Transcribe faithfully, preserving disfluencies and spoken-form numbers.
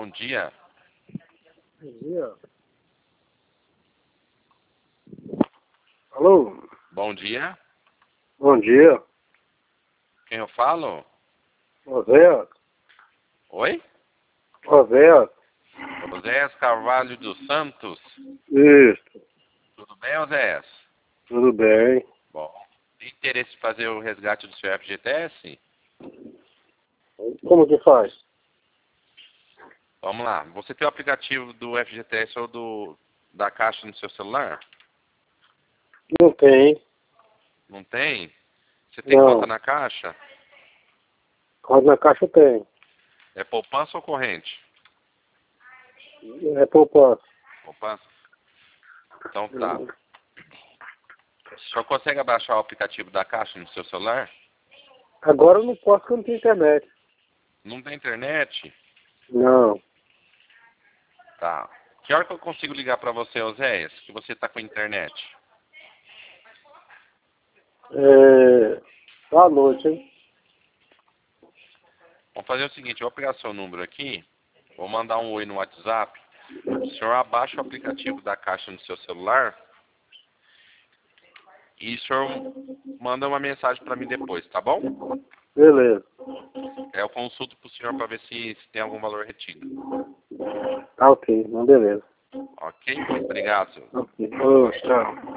bom dia. Bom dia. Alô? Bom dia. Bom dia. Quem eu falo? Oséias? Oi? Oséias? Oséias Carvalho dos Santos. Isso. Tudo bem, Oséias? Tudo bem. Bom, tem interesse em fazer o resgate do seu F G T S? Como que faz? Vamos lá. Você tem o aplicativo do F G T S ou do, da Caixa no seu celular? Não tem. Não tem? Você tem Não. conta na Caixa? Roda na caixa tem. É poupança ou corrente? É poupança. Poupança? Então tá. O senhor consegue abaixar o aplicativo da Caixa no seu celular? Agora eu não posso porque eu não tenho internet. Não tem internet? Não. Tá. Que hora que eu consigo ligar pra você, Oséias? Que você tá com internet? É... À noite, hein? Vamos fazer o seguinte, eu vou pegar seu número aqui, vou mandar um oi no WhatsApp, o senhor abaixa o aplicativo da Caixa no seu celular e o senhor manda uma mensagem para mim depois, tá bom? Beleza. É, eu consulto pro senhor para ver se, se tem algum valor retido. Tá ok. Não, beleza. Ok? Obrigado, senhor. Ok. Ô, tchau.